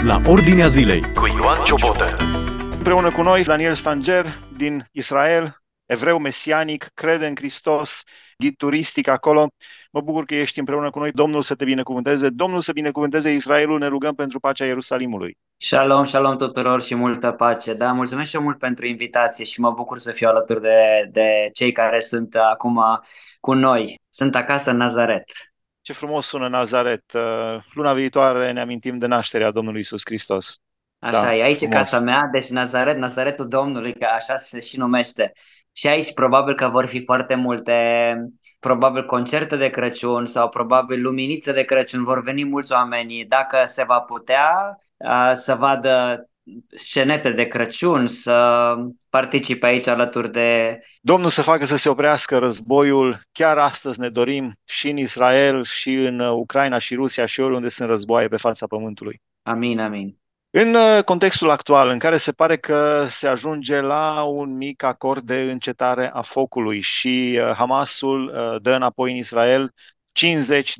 la Ordinea Zilei cu Ioan Ciobotă. Împreună cu noi, Daniel Stanger din Israel, evreu mesianic, crede în Hristos, ghid turistic acolo. Mă bucur că ești împreună cu noi. Domnul să te binecuvânteze. Domnul să binecuvânteze Israelul. Ne rugăm pentru pacea Ierusalimului. Shalom, shalom tuturor și multă pace. Da, mulțumesc și eu mult pentru invitație și mă bucur să fiu alături de cei care sunt acum cu noi. Sunt acasă în Nazaret. Ce frumos sună Nazaret. Luna viitoare ne amintim de nașterea Domnului Isus Hristos. Așa Da, e, aici e frumos. casa mea, deci Nazaret, Nazaretul Domnului, că așa se și numește. Și aici probabil că vor fi foarte multe, probabil concerte de Crăciun sau probabil luminițe de Crăciun, vor veni mulți oameni, dacă se va putea, să vadă scenete de Crăciun, să participe aici alături de... Domnul să facă să se oprească războiul. Chiar astăzi ne dorim și în Israel, și în Ucraina, și Rusia, și oriunde sunt războaie pe fața pământului. Amin, amin. În contextul actual, în care se pare că se ajunge la un mic acord de încetare a focului și Hamasul dă înapoi în Israel 50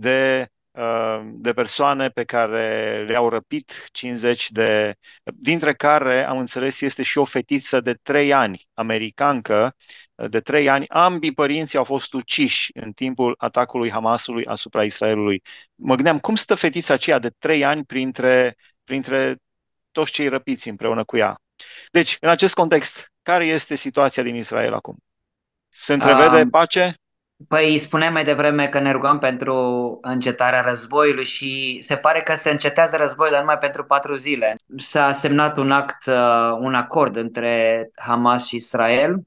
de persoane pe care le-au răpit, 50 dintre care, am înțeles, este și o fetiță de 3 ani, americancă, de 3 ani. Ambii părinți au fost uciși în timpul atacului Hamasului asupra Israelului. Mă gândeam, cum stă fetița aceea de 3 ani printre toți cei răpiți împreună cu ea. Deci, în acest context, care este situația din Israel acum? Se întrevede pace? Păi spuneam mai devreme că ne rugăm pentru încetarea războiului și se pare că se încetează războiul, dar numai pentru 4 zile. S-a semnat un acord între Hamas și Israel,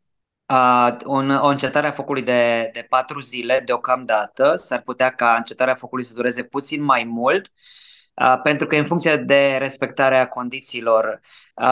o încetare a focului de 4 zile deocamdată. S-ar putea ca încetarea focului să dureze puțin mai mult, pentru că e în funcție de respectarea condițiilor.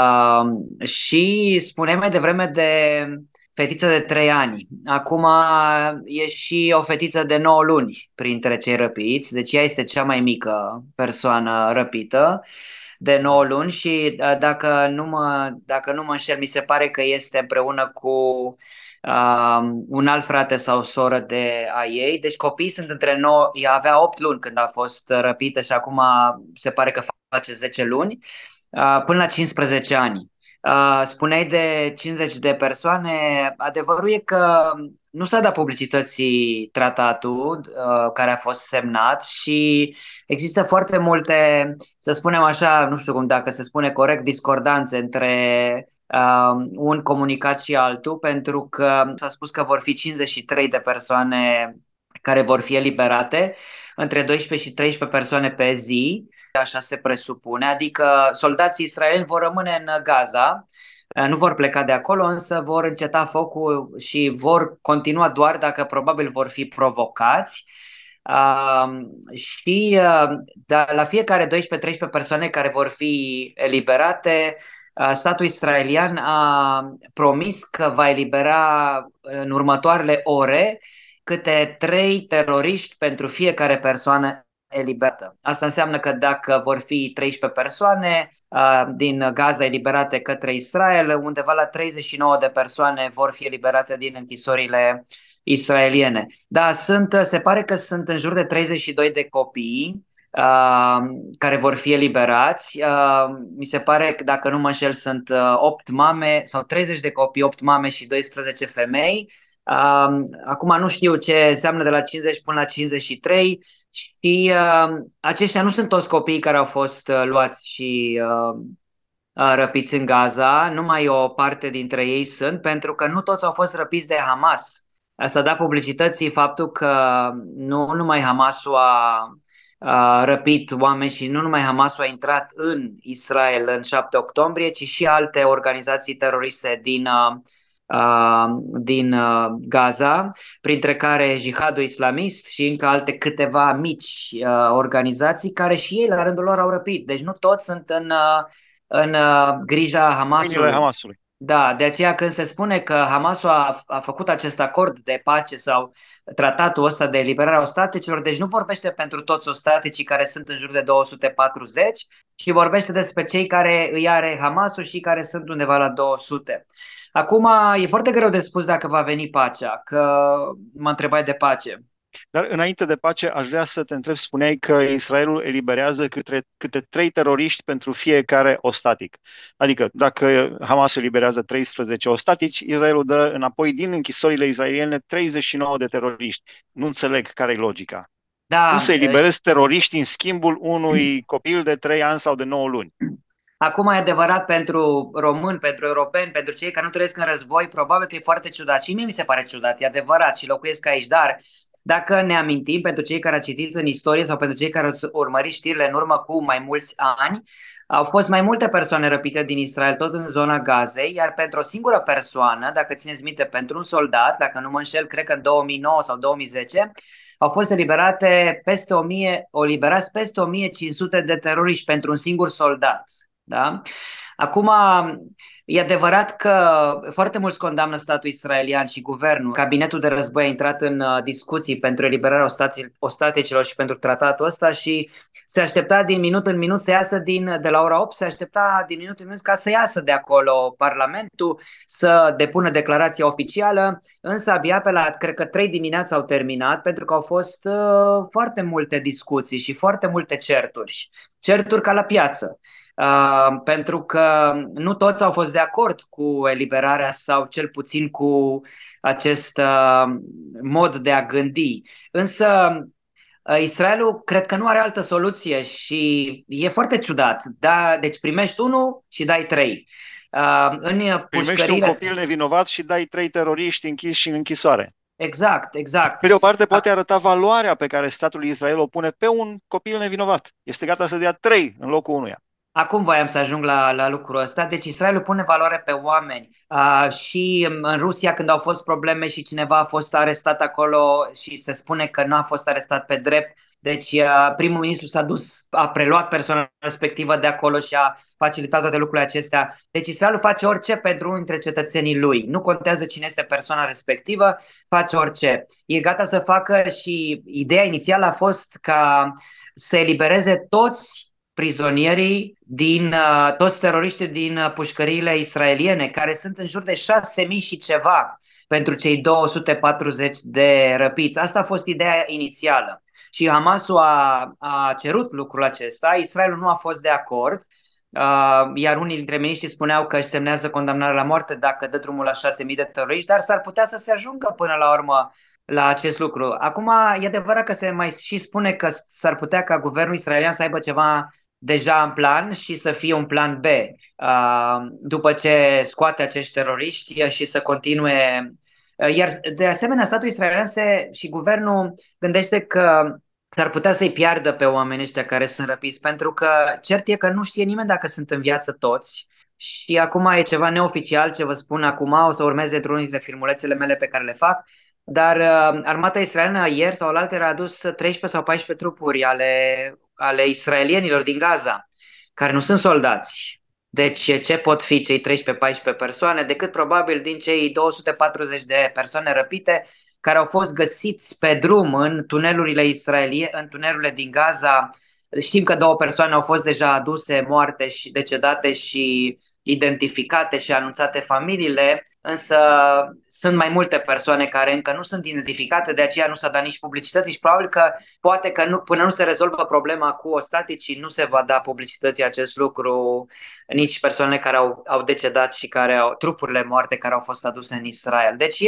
Și spuneam mai devreme de fetiță de 3 ani. Acum e și o fetiță de 9 luni printre cei răpiți, deci ea este cea mai mică persoană răpită de 9 luni și dacă nu mă înșel, mi se pare că este împreună cu un alt frate sau soră de a ei. Deci copiii sunt între 9, ea avea 8 luni când a fost răpită și acum se pare că face 10 luni, până la 15 ani. Spuneai de 50 de persoane, adevărul e că nu s-a dat publicității tratatul care a fost semnat și există foarte multe, să spunem așa, nu știu cum dacă se spune corect, discordanțe între un comunicat și altul, pentru că s-a spus că vor fi 53 de persoane care vor fi eliberate, între 12 și 13 persoane pe zi, așa se presupune, adică soldații israelieni vor rămâne în Gaza, nu vor pleca de acolo, însă vor înceta focul și vor continua doar dacă probabil vor fi provocați. Și la fiecare 12-13 persoane care vor fi eliberate, statul israelian a promis că va elibera în următoarele ore câte 3 teroriști pentru fiecare persoană eliberată. Asta înseamnă că dacă vor fi 13 persoane din Gaza eliberate către Israel, undeva la 39 de persoane vor fi eliberate din închisorile israeliene. Da, se pare că sunt în jur de 32 de copii care vor fi eliberați. Mi se pare că, dacă nu mă înșel, sunt 8 mame sau 30 de copii, 8 mame și 12 femei. Acum nu știu ce înseamnă de la 50 până la 53 și aceștia nu sunt toți copiii care au fost luați și răpiți în Gaza, numai o parte dintre ei sunt, pentru că nu toți au fost răpiți de Hamas. S-a dat publicității faptul că nu numai Hamasul a răpit oameni și nu numai Hamasul a intrat în Israel în 7 octombrie, ci și alte organizații teroriste din Gaza, printre care Jihadul Islamist și încă alte câteva mici organizații care și ei la rândul lor au răpit. Deci nu toți sunt în grija Mâinile Hamasului. Hamasului. Da, de aceea când se spune că Hamasul a făcut acest acord de pace sau tratatul ăsta de eliberare a ostaticilor, deci nu vorbește pentru toți ostaticii care sunt în jur de 240, ci vorbește despre cei care îi are Hamasul și care sunt undeva la 200. Acum e foarte greu de spus dacă va veni pacea, că mă întrebai de pace. Dar înainte de pace, aș vrea să te întreb, spuneai că Israelul eliberează câte 3 teroriști pentru fiecare ostatic. Adică, dacă Hamas eliberează 13 ostatici, Israelul dă înapoi din închisorile israeliene 39 de teroriști. Nu înțeleg care e logica. Cum Da, să eliberezi teroriști în schimbul unui copil de 3 ani sau de 9 luni? acum e adevărat pentru români, pentru europeni, pentru cei care nu trăiesc în război, probabil că e foarte ciudat. Și mie mi se pare ciudat, e adevărat și locuiesc aici, dar dacă ne amintim, pentru cei care au citit în istorie sau pentru cei care au urmărit știrile în urmă cu mai mulți ani, au fost mai multe persoane răpite din Israel, tot în zona Gazei, iar pentru o singură persoană, dacă țineți minte, pentru un soldat, dacă nu mă înșel, cred că în 2009 sau 2010, au fost eliberate peste 1000, o liberați peste 1500 de teroriști pentru un singur soldat. Da? Acum, e adevărat că foarte mulți condamnă statul israelian și guvernul. Cabinetul de război a intrat în discuții pentru eliberarea ostaticilor și pentru tratatul ăsta și se aștepta din minut în minut să iasă de la ora 8, se aștepta din minut în minut ca să iasă de acolo Parlamentul, să depună declarația oficială, însă abia pe la, cred că 3 dimineața au terminat pentru că au fost foarte multe discuții și foarte multe certuri. Certuri ca la piață. Pentru că nu toți au fost de acord cu eliberarea sau cel puțin cu acest mod de a gândi. Însă Israelul cred că nu are altă soluție și e foarte ciudat. Da, deci primești unul și dai trei. În Primești un pușcăriile... copil nevinovat și dai 3 teroriști închiși în închisoare. Exact, exact. Pe de o parte, poate arăta valoarea pe care statul Israel o pune pe un copil nevinovat. Este gata să dea 3 în locul unuia. Acum voiam să ajung la lucrul ăsta. Deci Israelul pune valoare pe oameni. Și în Rusia, când au fost probleme și cineva a fost arestat acolo și se spune că nu a fost arestat pe drept, deci primul ministru s-a dus, a preluat persoana respectivă de acolo și a facilitat toate lucrurile acestea. Deci Israelul face orice pentru unul dintre cetățenii lui. Nu contează cine este persoana respectivă, face orice. E gata să facă și ideea inițială a fost ca să elibereze toți prizonierii toți teroriștii din pușcăriile israeliene, care sunt în jur de 6.000 și ceva pentru cei 240 de răpiți. Asta a fost ideea inițială. Și Hamasul a cerut lucrul acesta, Israelul nu a fost de acord, iar unii dintre miniștri spuneau că își semnează condamnarea la moarte dacă dă drumul la 6.000 de teroriști, dar s-ar putea să se ajungă până la urmă la acest lucru. Acum, e adevărat că se mai și spune că s-ar putea ca guvernul israelian să aibă ceva deja în plan și să fie un plan B după ce scoate acești teroriști și să continue. Iar de asemenea, statul israelian și guvernul gândește că s-ar putea să-i piardă pe oamenii ăștia care sunt răpiți, pentru că cert e că nu știe nimeni dacă sunt în viață toți. Și acum e ceva neoficial ce vă spun acum, o să urmeze într-unul dintre filmulețele mele pe care le fac, dar armata israeliană ieri sau alaltă a adus 13 sau 14 trupuri ale israelienilor din Gaza, care nu sunt soldați. Deci ce pot fi cei 13-14 persoane decât probabil din cei 240 de persoane răpite care au fost găsiți pe drum în tunelurile în tunelurile din Gaza. Știm că 2 persoane au fost deja aduse moarte și decedate și identificate și anunțate familiile, însă sunt mai multe persoane care încă nu sunt identificate, de aceea nu s-a dat nici publicității și probabil că poate că până nu se rezolvă problema cu ostaticii, nu se va da publicității acest lucru, nici persoanele care au decedat și trupurile moarte care au fost aduse în Israel. Deci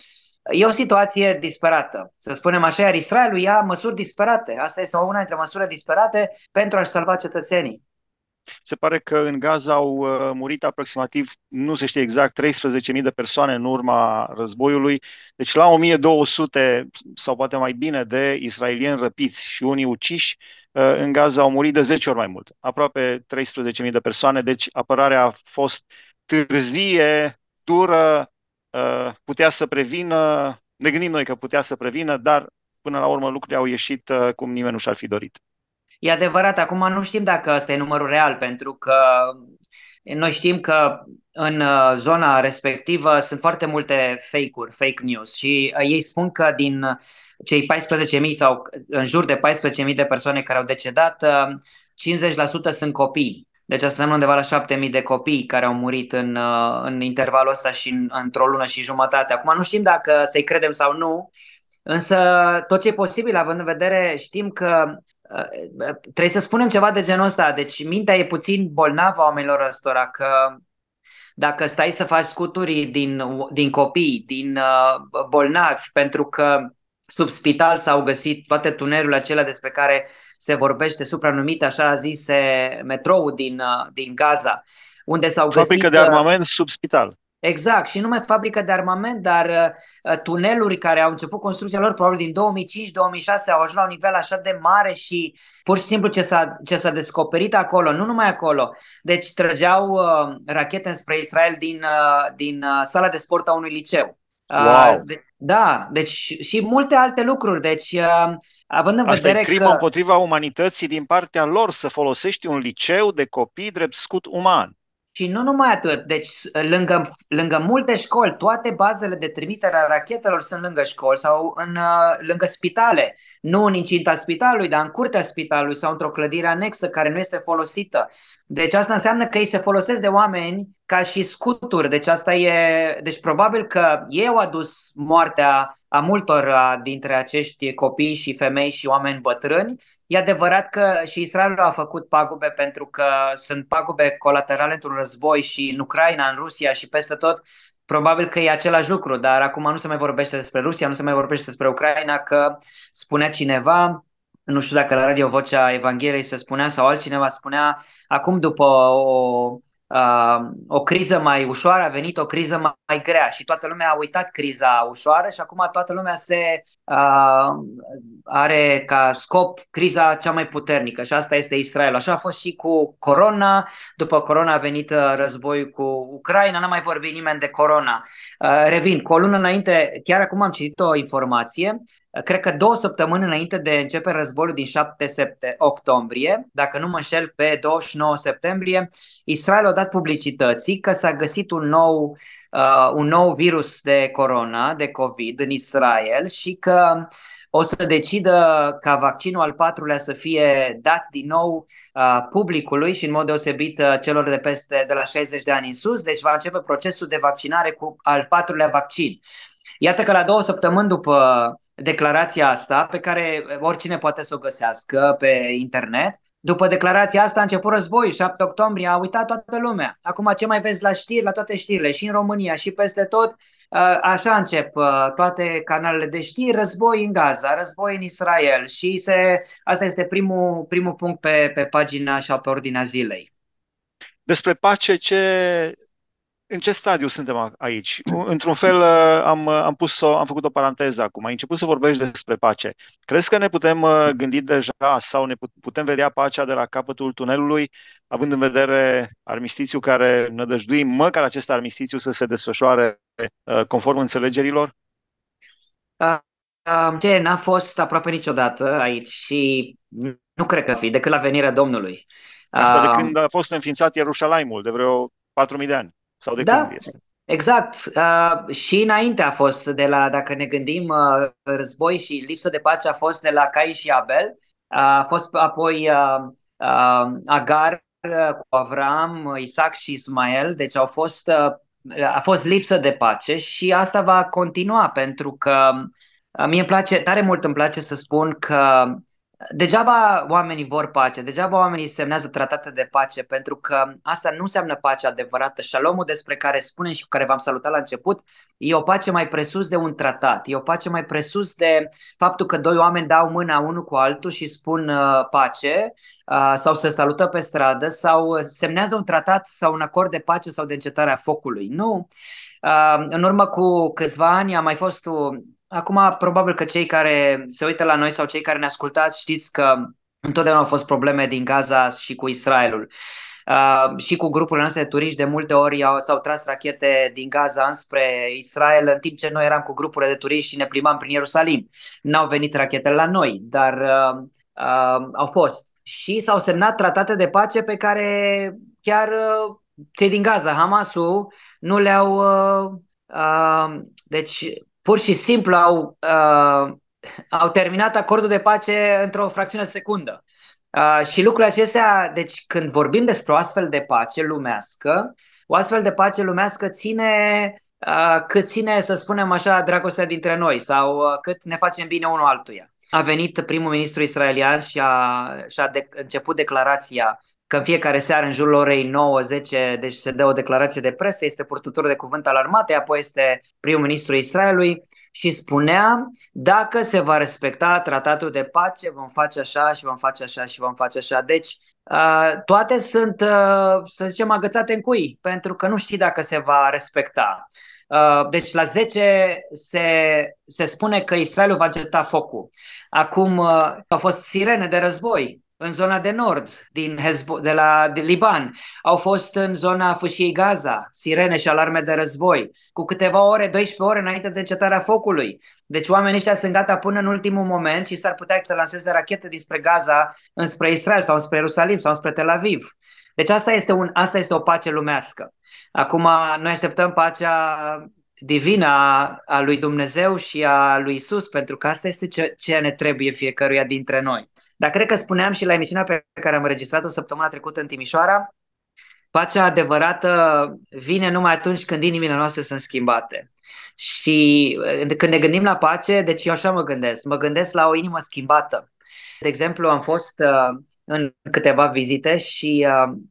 e o situație disperată, să spunem așa, iar Israelul ia măsuri disperate. Asta este una dintre măsurile disperate pentru a-și salva cetățenii. Se pare că în Gaza au murit aproximativ, nu se știe exact, 13.000 de persoane în urma războiului. Deci la 1.200 sau poate mai bine de israelieni răpiți și unii uciși, în Gaza au murit de 10 ori mai mult. Aproape 13.000 de persoane, deci apărarea a fost târzie, dură, putea să prevină, ne gândim noi că putea să prevină, dar până la urmă lucrurile au ieșit cum nimeni nu și-ar fi dorit. E adevărat, acum nu știm dacă ăsta e numărul real, pentru că noi știm că în zona respectivă sunt foarte multe fake-uri, fake news și ei spun că din cei 14.000 sau în jur de 14.000 de persoane care au decedat, 50% sunt copii. Deci asta înseamnă undeva la 7.000 de copii care au murit în intervalul ăsta și într-o lună și jumătate. Acum nu știm dacă să-i credem sau nu, Însă tot ce e posibil, având în vedere, știm că trebuie să spunem ceva de genul ăsta. Deci mintea e puțin bolnavă a oamenilor ăstora, că dacă stai să faci scuturi din copii, din bolnavi, pentru că sub spital s-au găsit toate tunelurile acelea despre care se vorbește, supranumite așa zise metrou din Gaza, unde s-au Fabrică găsit de armament sub spital. exact, și nu numai fabrică de armament, dar tuneluri care au început construcția lor probabil din 2005-2006 au ajuns la un nivel așa de mare și pur și simplu ce s-a descoperit acolo, nu numai acolo. Deci trăgeau rachete spre Israel din sala de sport a unui liceu. Wow! Da, deci și multe alte lucruri. Deci, având în Asta e vedere crimă că împotriva umanității din partea lor, să folosești un liceu de copii drept scut uman. și nu numai atât, deci lângă multe școli, toate bazele de trimitere a rachetelor sunt lângă școli sau lângă spitale, nu în incinta spitalului, dar în curtea spitalului sau într-o clădire anexă care nu este folosită. Deci asta înseamnă că ei se folosesc de oameni ca și scuturi. Deci probabil că ei au adus moartea a multor dintre acești copii și femei și oameni bătrâni. E adevărat că și Israelul a făcut pagube pentru că sunt pagube colaterale într-un război și în Ucraina, în Rusia și peste tot. Probabil că e același lucru, dar acum nu se mai vorbește despre Rusia, nu se mai vorbește despre Ucraina, că spunea cineva, nu știu dacă la Radio Vocea Evangheliei se spunea sau altcineva spunea, acum după o criză mai ușoară a venit o criză mai grea și toată lumea a uitat criza ușoară și acum toată lumea are ca scop criza cea mai puternică și asta este Israel. Așa a fost și cu corona, după corona a venit războiul cu Ucraina, n-a mai vorbit nimeni de corona. Revin, cu o lună înainte, chiar acum am citit o informație, cred că 2 săptămâni înainte de începe războiul din 7 octombrie, dacă nu mă înșel, pe 29 septembrie, Israel a dat publicității că s-a găsit un nou virus de corona, de COVID în Israel și că o să decidă ca vaccinul al patrulea să fie dat din nou publicului și în mod deosebit celor de la 60 de ani în sus, deci va începe procesul de vaccinare cu al patrulea vaccin. Iată că la 2 săptămâni după declarația asta, pe care oricine poate să o găsească pe internet, după declarația asta a început războiul, 7 octombrie, a uitat toată lumea. Acum ce mai vezi la știri, la toate știrile, și în România și peste tot, așa încep toate canalele de știri, război în Gaza, război în Israel și asta este primul punct pe pagina și pe ordinea zilei. Despre pace, în ce stadiu suntem aici? Într-un fel, am făcut o paranteză acum. Ai început să vorbești despre pace. Crezi că ne putem gândi deja sau ne putem vedea pacea de la capătul tunelului, având în vedere armistițiul care nădăjduim, măcar acest armistițiu să se desfășoare conform înțelegerilor? Ce n-a fost aproape niciodată aici și nu cred că fi, decât la venirea Domnului. Asta de Uh, când a fost înființat Ierusalimul, de vreo 4.000 de ani. Sau de când Da, este? exact. Și înainte a fost dacă ne gândim, război și lipsă de pace a fost de la Cain și Abel. A fost apoi Agar cu Avram, Isaac și Ismael. Deci a fost lipsă de pace și asta va continua pentru că mie îmi place, tare mult îmi place să spun că degeaba oamenii vor pace, degeaba oamenii semnează tratate de pace, pentru că asta nu înseamnă pace adevărată. Shalomul despre care spunem și cu care v-am salutat la început, e o pace mai presus de un tratat, e o pace mai presus de faptul că doi oameni dau mâna unul cu altul și spun pace, sau se salută pe stradă, sau semnează un tratat sau un acord de pace sau de încetare a focului. Nu. În urmă cu câțiva ani a mai fost acum, probabil că cei care se uită la noi sau cei care ne ascultați știți că întotdeauna au fost probleme din Gaza și cu Israelul. Și cu grupurile noastre de turiști de multe ori s-au tras rachete din Gaza înspre Israel, în timp ce noi eram cu grupurile de turiști și ne plimbam prin Ierusalim. N-au venit rachetele la noi, dar au fost. Și s-au semnat tratate de pace pe care chiar cei din Gaza, Hamasul, nu le-au... deci pur și simplu au terminat acordul de pace într-o fracțiune de secundă. Și lucrurile acestea, deci când vorbim despre o astfel de pace lumească, o astfel de pace lumească ține cât ține, să spunem așa, dragostea dintre noi sau cât ne facem bine unul altuia. A venit primul ministru israelian și a început declarația că în fiecare seară în jurul orei 9-10, deci se dă o declarație de presă, este purtătorul de cuvânt al armatei, apoi este primul ministru Israelului și spunea: dacă se va respecta tratatul de pace, vom face așa și vom face așa și vom face așa. Deci toate sunt, să zicem, agățate în cui, pentru că nu știi dacă se va respecta. Deci la 10 se spune că Israelul va înceta focul. Acum au fost sirene de război în zona de nord, din Liban. Au fost în zona fâșiei Gaza, sirene și alarme de război, cu câteva ore, 12 ore înainte de încetarea focului. Deci oamenii ăștia sunt gata până în ultimul moment și s-ar putea să lanseze rachete dinspre Gaza înspre Israel sau înspre Ierusalim sau înspre Tel Aviv. Deci asta este o pace lumească. Acum noi așteptăm pacea divină a lui Dumnezeu și a lui Isus, pentru că asta este ce ne trebuie fiecăruia dintre noi. Dar cred că spuneam și la emisiunea pe care am înregistrat-o săptămâna trecută în Timișoara, pacea adevărată vine numai atunci când inimile noastre sunt schimbate. Și când ne gândim la pace, deci eu așa mă gândesc la o inimă schimbată. De exemplu, am fost în câteva vizite și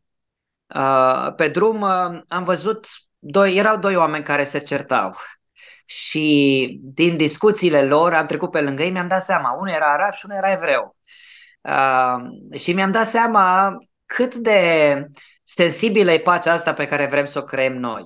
pe drum am văzut erau doi oameni care se certau și din discuțiile lor am trecut pe lângă ei, mi-am dat seama, unul era arab și unul era evreu. Și mi-am dat seama cât de sensibilă e pacea asta pe care vrem să o creăm noi,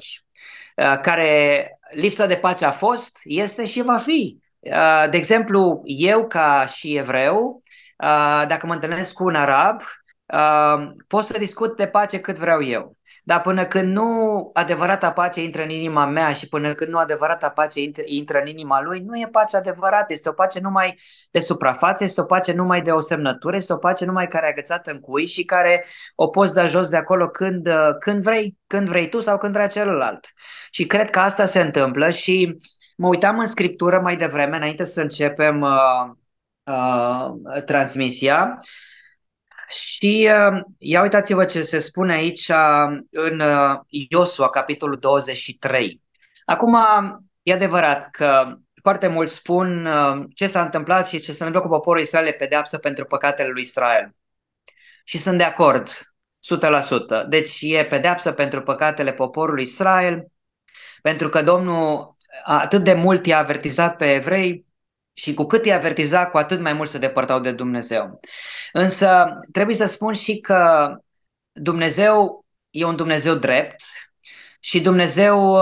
care lipsa de pace a fost, este și va fi. De exemplu, eu ca și evreu, dacă mă întâlnesc cu un arab, pot să discut de pace cât vreau eu. Dar până când nu adevărata pace intră în inima mea și până când nu adevărata pace intră în inima lui, nu e pace adevărată. Este o pace numai de suprafață, este o pace numai de o semnătură, este o pace numai care e agățată în cui și care o poți da jos de acolo când vrei tu sau când vrea celălalt. Și cred că asta se întâmplă și mă uitam în scriptură mai devreme, înainte să începem transmisia. Și ia uitați-vă ce se spune aici în Iosua, capitolul 23. Acum, e adevărat că foarte mulți spun ce s-a întâmplat și ce se întâmplă cu poporul Israel e pedeapsă pentru păcatele lui Israel. Și sunt de acord, 100%. Deci e pedeapsă pentru păcatele poporului Israel, pentru că Domnul atât de mult i-a avertizat pe evrei și cu cât i-a avertizat, cu atât mai mult se depărtau de Dumnezeu. Însă trebuie să spun și că Dumnezeu e un Dumnezeu drept și Dumnezeu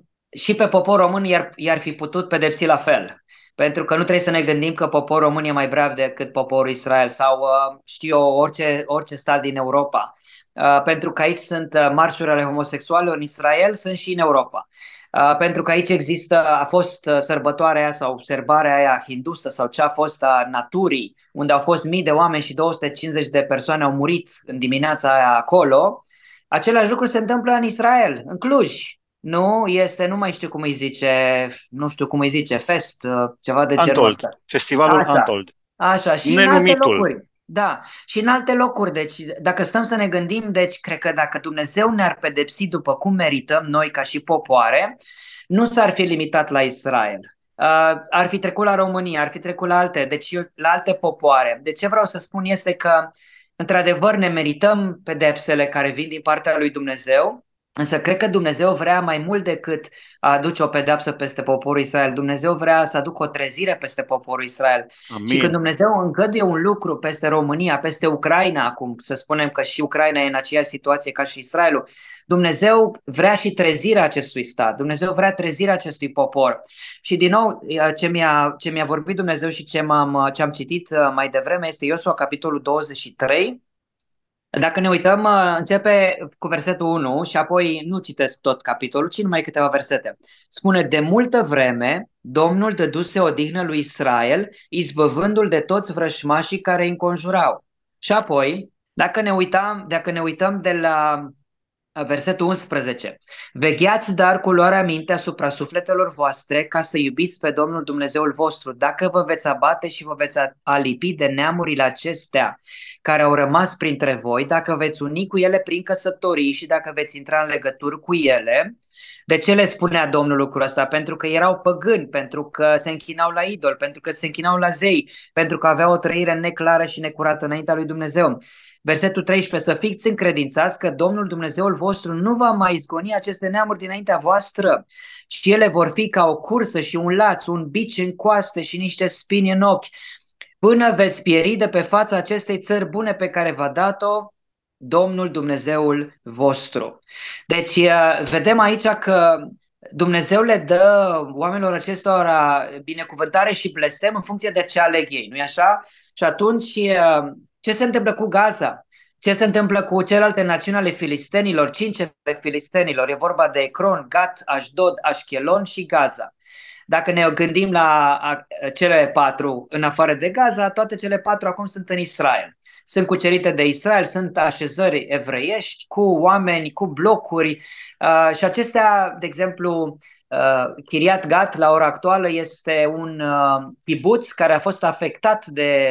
și pe popor român i-ar fi putut pedepsi la fel. Pentru că nu trebuie să ne gândim că poporul român e mai brav decât poporul Israel sau știu eu, orice stat din Europa. Pentru că aici sunt marșuri ale homosexualilor în Israel, sunt și în Europa. Pentru că aici a fost sărbătoarea aia sau serbarea aia hindusă sau ce a fost a naturii, unde au fost mii de oameni și 250 de persoane au murit în dimineața aia acolo. Același lucru se întâmplă în Israel, în Cluj. Nu este, nu mai știu cum îi zice, nu știu cum îi zice, fest, ceva de genul Untold, ăsta. festivalul Așa, Untold, așa, și în alte nenumitul. locuri. Da, și în alte locuri. Deci, dacă stăm să ne gândim, deci, cred că dacă Dumnezeu ne-ar pedepsi după cum merităm noi ca și popoare, nu s-ar fi limitat la Israel. Ar fi trecut la România, ar fi trecut la alte popoare. De ce vreau să spun este că, într-adevăr, ne merităm pedepsele care vin din partea lui Dumnezeu, însă cred că Dumnezeu vrea mai mult decât a aduce o pedeapsă peste poporul Israel. Dumnezeu vrea să aducă o trezire peste poporul Israel. Și când Amin. Dumnezeu îngăduie un lucru peste România, peste Ucraina acum, să spunem că și Ucraina e în aceeași situație ca și Israelul, Dumnezeu vrea și trezirea acestui stat, Dumnezeu vrea trezirea acestui popor. Și din nou, ce mi-a vorbit Dumnezeu și ce am citit mai devreme este Iosua, capitolul 23. Dacă ne uităm, începe cu versetul 1 și apoi nu citesc tot capitolul, ci numai câteva versete. Spune: de multă vreme Domnul dăduse odihnă lui Israel, izbăvându-l de toți vrășmașii care îi înconjurau. Și apoi, dacă ne uităm Versetul 11. Vegheați dar cu luarea minte asupra sufletelor voastre ca să iubiți pe Domnul Dumnezeul vostru. Dacă vă veți abate și vă veți alipi de neamurile acestea care au rămas printre voi, dacă veți uni cu ele prin căsătorii și dacă veți intra în legături cu ele. De ce le spunea Domnul lucrul ăsta? Pentru că erau păgâni, pentru că se închinau la idol, pentru că se închinau la zei, pentru că aveau o trăire neclară și necurată înaintea lui Dumnezeu. Versetul 13, să fiți încredințați că Domnul Dumnezeul vostru nu va mai izgoni aceste neamuri dinaintea voastră, ci ele vor fi ca o cursă și un laț, un bici în coaste și niște spini în ochi, până veți pieri de pe fața acestei țări bune pe care v-a dat-o Domnul Dumnezeul vostru. Deci vedem aici că Dumnezeu le dă oamenilor acestora binecuvântare și blestem în funcție de ce aleg ei, nu-i așa? Și atunci ce se întâmplă cu Gaza? Ce se întâmplă cu celelalte națiuni ale filistenilor, cinci ale filistenilor? E vorba de Ecron, Gat, Ashdod, Ashkelon și Gaza. Dacă ne gândim la cele patru în afară de Gaza, toate cele patru acum sunt în Israel. Sunt cucerite de Israel, sunt așezări evreiești cu oameni, cu blocuri și acestea, de exemplu, Chiriat Gat la ora actuală este un kibuț care a fost afectat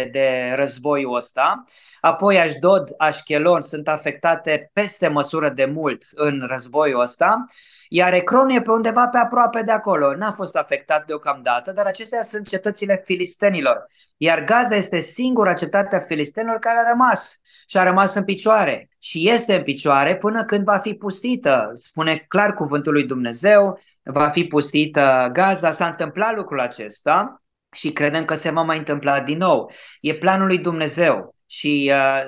de războiul ăsta. Apoi Ashdod, Ashkelon sunt afectate peste măsură de mult în războiul ăsta. Iar Ecron e pe undeva pe aproape de acolo. N-a fost afectat deocamdată, dar acestea sunt cetățile filistenilor. Iar Gaza este singura cetate a filistenilor care a rămas și a rămas în picioare. Și este în picioare până când va fi pustită. Spune clar cuvântul lui Dumnezeu, va fi pustită Gaza. S-a întâmplat lucrul acesta și credem că se va mai întâmpla din nou. E planul lui Dumnezeu. Și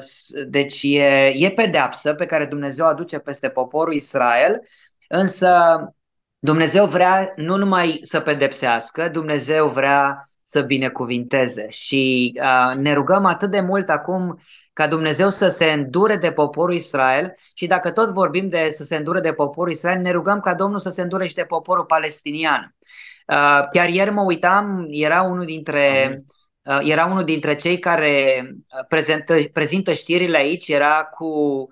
deci e pedeapsă pe care Dumnezeu aduce peste poporul Israel. Însă Dumnezeu vrea nu numai să pedepsească, Dumnezeu vrea să binecuvinteze și ne rugăm atât de mult acum ca Dumnezeu să se îndure de poporul Israel și dacă tot vorbim de să se îndure de poporul Israel, ne rugăm ca Domnul să se îndure și de poporul palestinian. Chiar ieri mă uitam, Amin. era unul dintre cei care prezintă știrile aici, era cu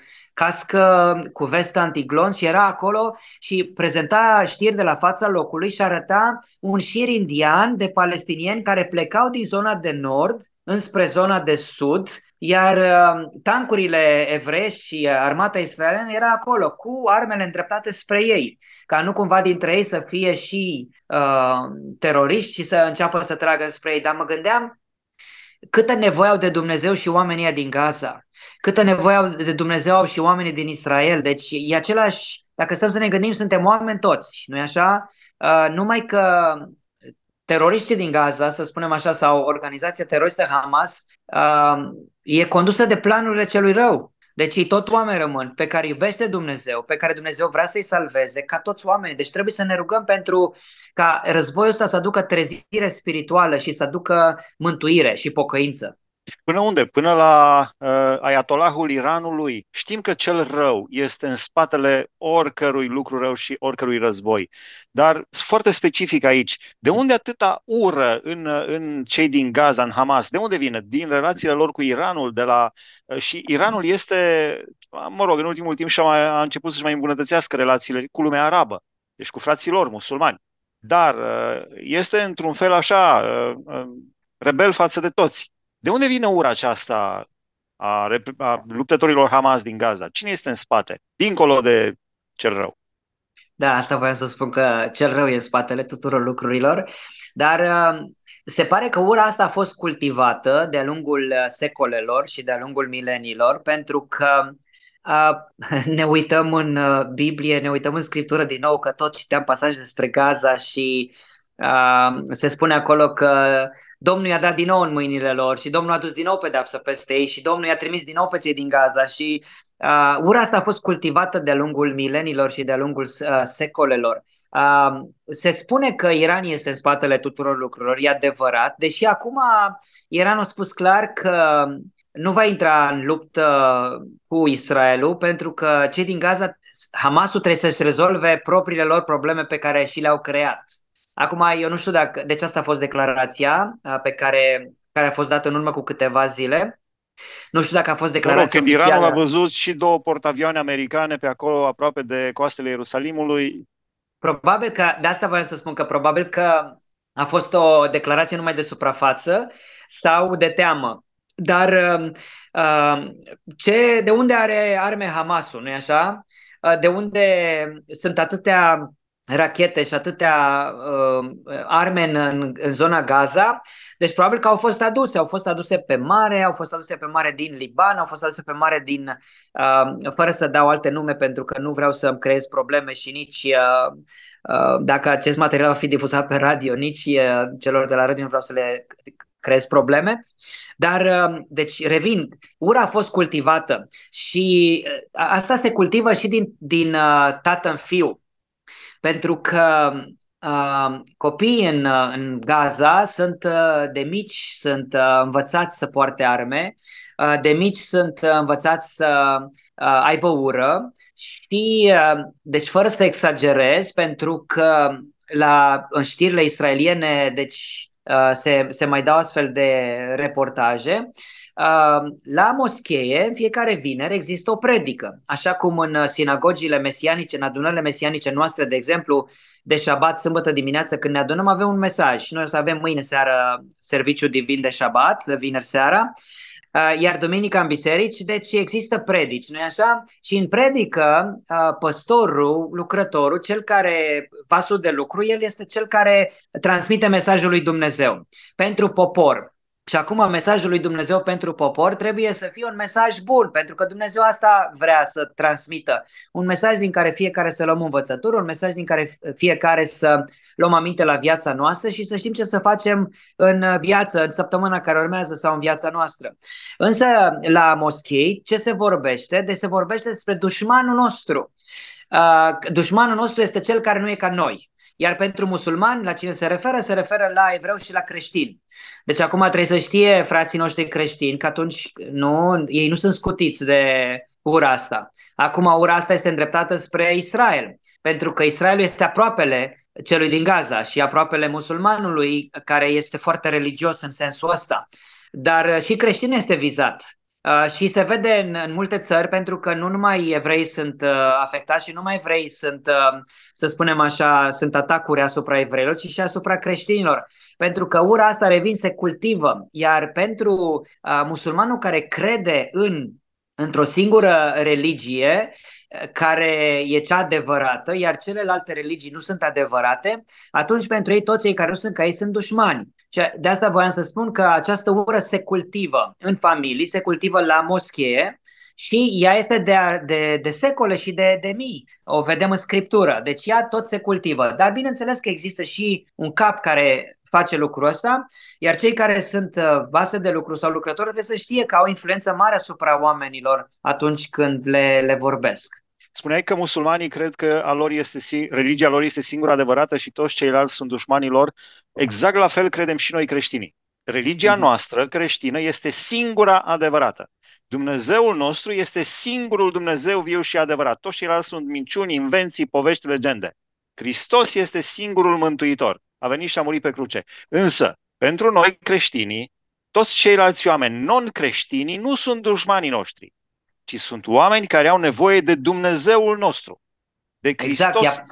cască, cu vestă antiglon și era acolo și prezenta știri de la fața locului și arăta un șir indian de palestinieni care plecau din zona de nord înspre zona de sud, iar tancurile evreiești și armata israeliană era acolo cu armele îndreptate spre ei, ca nu cumva dintre ei să fie și teroriști și să înceapă să tragă spre ei. Dar mă gândeam câtă nevoie au de Dumnezeu și oamenii din Gaza, câtă nevoie au de Dumnezeu au și oamenii din Israel. Deci e același, dacă stăm să ne gândim, suntem oameni toți, nu-i așa? Numai că teroriștii din Gaza, să spunem așa, sau organizația teroristă Hamas, e condusă de planurile celui rău. Deci ei tot oameni rămân, pe care iubește Dumnezeu, pe care Dumnezeu vrea să-i salveze, ca toți oamenii. Deci trebuie să ne rugăm pentru ca războiul ăsta să aducă trezire spirituală și să aducă mântuire și pocăință. Până unde? Până la Ayatollahul Iranului. Știm că cel rău este în spatele oricărui lucru rău și oricărui război. Dar foarte specific aici, de unde atâta ură în cei din Gaza, în Hamas? De unde vine? Din relațiile lor cu Iranul, și Iranul este, mă rog, în ultimul timp a început să-și mai îmbunătățească relațiile cu lumea arabă, deci cu frații lor musulmani. Dar este într-un fel așa, rebel față de toți. De unde vine ura aceasta a luptătorilor Hamas din Gaza? Cine este în spate, dincolo de cel rău? Da, asta voiam să spun că cel rău e în spatele tuturor lucrurilor, dar se pare că ura asta a fost cultivată de-a lungul secolelor și de-a lungul mileniilor, pentru că ne uităm în Biblie, ne uităm în Scriptură din nou, că tot citeam pasaje despre Gaza și se spune acolo că Domnul i-a dat din nou în mâinile lor și Domnul a dus din nou pedeapsă peste ei și Domnul i-a trimis din nou pe cei din Gaza și ura asta a fost cultivată de-a lungul milenilor și de-a lungul secolelor. Se spune că Iran este în spatele tuturor lucrurilor, e adevărat, deși acum Iran a spus clar că nu va intra în luptă cu Israelul pentru că cei din Gaza, Hamasul trebuie să-și rezolve propriile lor probleme pe care și le-au creat. Acum, eu nu știu deci asta a fost declarația care a fost dată în urmă cu câteva zile. Nu știu dacă a fost Mă rog, declarație când Iranul a oficială. văzut și două portavioane americane pe acolo, aproape de coastele Ierusalimului. Probabil că, de asta voiam să spun că probabil că a fost o declarație numai de suprafață sau de teamă. Dar uh, de unde are arme Hamasul, nu-i așa? De unde sunt atâtea rachete și atâtea arme în zona Gaza? Deci probabil că au fost aduse pe mare, au fost aduse pe mare din Liban, au fost aduse pe mare din, fără să dau alte nume pentru că nu vreau să-mi creez probleme și nici dacă acest material va fi difuzat pe radio, nici celor de la radio nu vreau să le creez probleme. Dar, deci, revin, ura a fost cultivată și asta se cultivă și din tată în fiu, pentru că copiii în Gaza sunt de mici, sunt învățați să poarte arme, de mici sunt învățați să aibă ură și, deci, fără să exagerez, pentru că în știrile israeliene, deci, se mai dau astfel de reportaje. La moschee, în fiecare vineri, există o predică. Așa cum în sinagogile mesianice, în adunările mesianice noastre, de exemplu, de șabat, sâmbătă dimineață, când ne adunăm, avem un mesaj. Și noi o să avem mâine seară serviciu divin de șabat, vineri seara, iar duminica în biserici, deci există predici, nu-i așa? Și în predică, păstorul, lucrătorul, cel care, vasul de lucru, el este cel care transmite mesajul lui Dumnezeu pentru popor. Și acum mesajul lui Dumnezeu pentru popor trebuie să fie un mesaj bun, pentru că Dumnezeu asta vrea să transmită. Un mesaj din care fiecare să luăm învățătură, un mesaj din care fiecare să luăm aminte la viața noastră și să știm ce să facem în viață, în săptămâna care urmează sau în viața noastră. Însă la moschei ce se vorbește? Se vorbește despre dușmanul nostru. Dușmanul nostru este cel care nu e ca noi. Iar pentru musulmani, la cine se referă la evreu și la creștini. Deci acum trebuie să știe frații noștri creștini că atunci ei nu sunt scutiți de ura asta. Acum ura asta este îndreptată spre Israel, pentru că Israelul este aproapele celui din Gaza și aproapele musulmanului care este foarte religios în sensul ăsta. Dar și creștinul este vizat. Și se vede în multe țări, pentru că nu numai evrei sunt afectați și nu numai evrei sunt, să spunem așa, sunt atacuri asupra evreilor, ci și asupra creștinilor. Pentru că ura asta, revin, se cultivă. Iar pentru musulmanul care crede într-o singură religie, care e cea adevărată, iar celelalte religii nu sunt adevărate, atunci pentru ei, toți cei care nu sunt ca ei sunt dușmani. De asta voiam să spun că această ură se cultivă în familii, se cultivă la moschee și ea este de secole și de mii. O vedem în Scriptură. Deci ea tot se cultivă. Dar bineînțeles că există și un cap care face lucrul ăsta, iar cei care sunt vase de lucru sau lucrători trebuie să știe că au o influență mare asupra oamenilor atunci când le vorbesc. Spuneai că musulmanii cred că religia lor este singura adevărată și toți ceilalți sunt dușmanii lor. Exact la fel credem și noi creștinii. Religia noastră creștină este singura adevărată. Dumnezeul nostru este singurul Dumnezeu viu și adevărat. Toți ceilalți sunt minciuni, invenții, povești, legende. Hristos este singurul mântuitor. A venit și a murit pe cruce. Însă, pentru noi creștinii, toți ceilalți oameni non-creștinii nu sunt dușmanii noștri, ci sunt oameni care au nevoie de Dumnezeul nostru, de Hristos. Exact,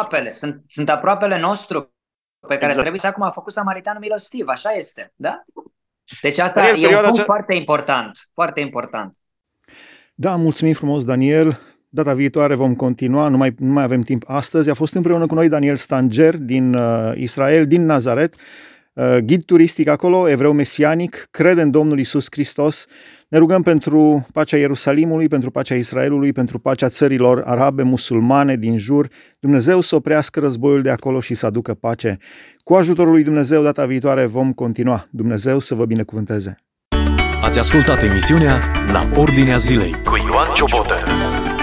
sunt aproapele nostru pe care trebuie, și acum a făcut Samaritanul milostiv, așa este, da? Deci asta e un punct foarte important, foarte important. Da, mulțumim frumos, Daniel. Data viitoare vom continua, nu mai avem timp astăzi. A fost împreună cu noi Daniel Stanger din Israel, din Nazaret, ghid turistic acolo, evreu mesianic, crede în Domnul Iisus Hristos. Ne rugăm pentru pacea Ierusalimului, pentru pacea Israelului, pentru pacea țărilor arabe, musulmane din jur. Dumnezeu să oprească războiul de acolo și să aducă pace. Cu ajutorul lui Dumnezeu, data viitoare vom continua. Dumnezeu să vă binecuvânteze. Ați ascultat emisiunea La Ordinea Zilei cu Ioan Ciobotă.